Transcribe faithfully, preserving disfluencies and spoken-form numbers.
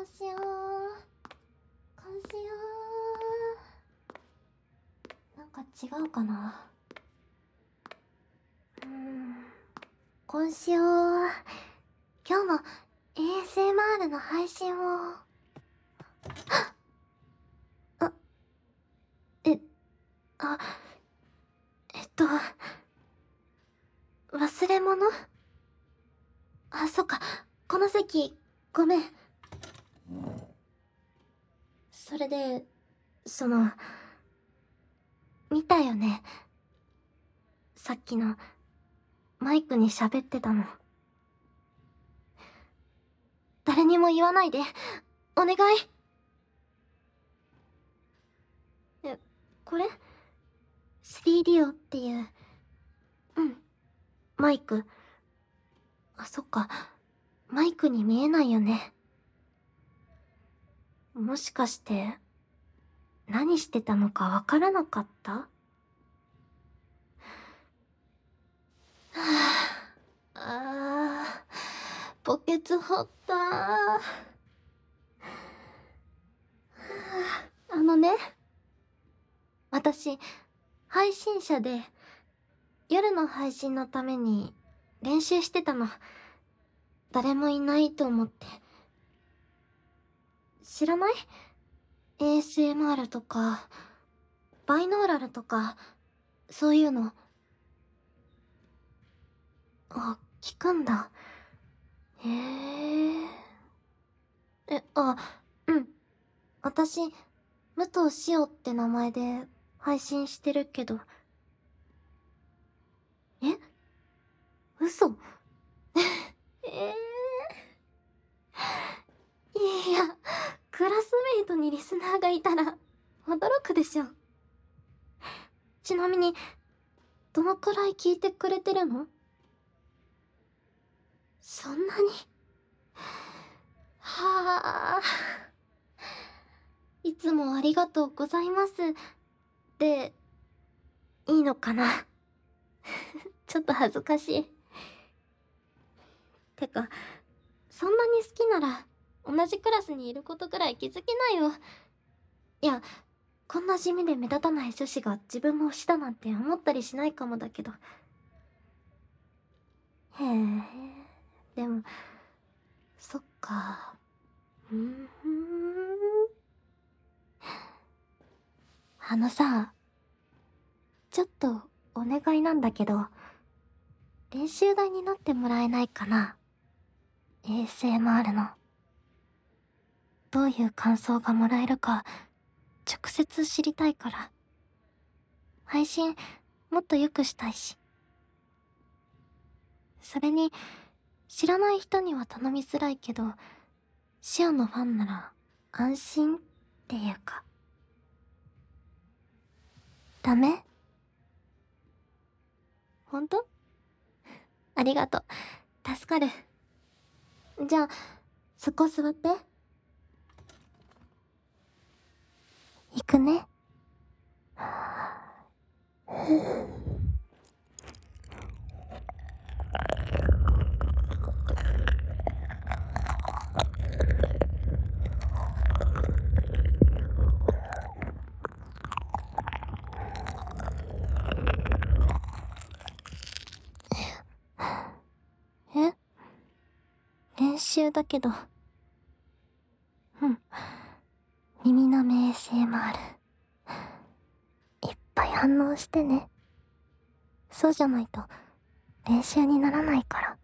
うしよう。こうしよう。なんか違うかな。うーん。こうしよう。今日も エーエスエムアール の配信を。あ、え、あ、えっと、忘れ物？あ、そっか。この席、ごめん。それで、その、見たよね。さっきの、マイクに喋ってたの。誰にも言わないで。お願い。え、これ スリーディー オっていう、うん、マイク。あ、そっか。マイクに見えないよね。もしかして、何してたのかわからなかった？はぁ、あー、墓穴掘ったー。はぁ、あのね、私、配信者で、夜の配信のために練習してたの。誰もいないと思って。知らない？ エーエスエムアール とか、バイノーラルとか、そういうの。あ、聞くんだ。へえ。え、あ、うん。私、武藤しおって名前で配信してるけど。え？嘘？えー、いや、クラスメイトにリスナーがいたら驚くでしょ。ちなみに、どのくらい聞いてくれてるの？そんなに？はあ。いつもありがとうございます。で、いいのかな？ちょっと恥ずかしい。てか、そんなに好きなら、同じクラスにいることくらい気づきなよ。いや、こんな地味で目立たない女子が自分も推しだなんて思ったりしないかもだけど。へえ、でも、そっか。うーん。あのさ、ちょっとお願いなんだけど、練習台になってもらえないかな？ エーエスエムアール の。どういう感想がもらえるか、直接知りたいから。配信、もっと良くしたいし。それに、知らない人には頼みづらいけど、シオンのファンなら、安心っていうか。ダメ？ほんと？ありがとう。助かる。じゃあ、そこ座って。行くね。え？練習だけど。うん。耳の目 エーエスエムアール。いっぱい反応してね。そうじゃないと練習にならないから。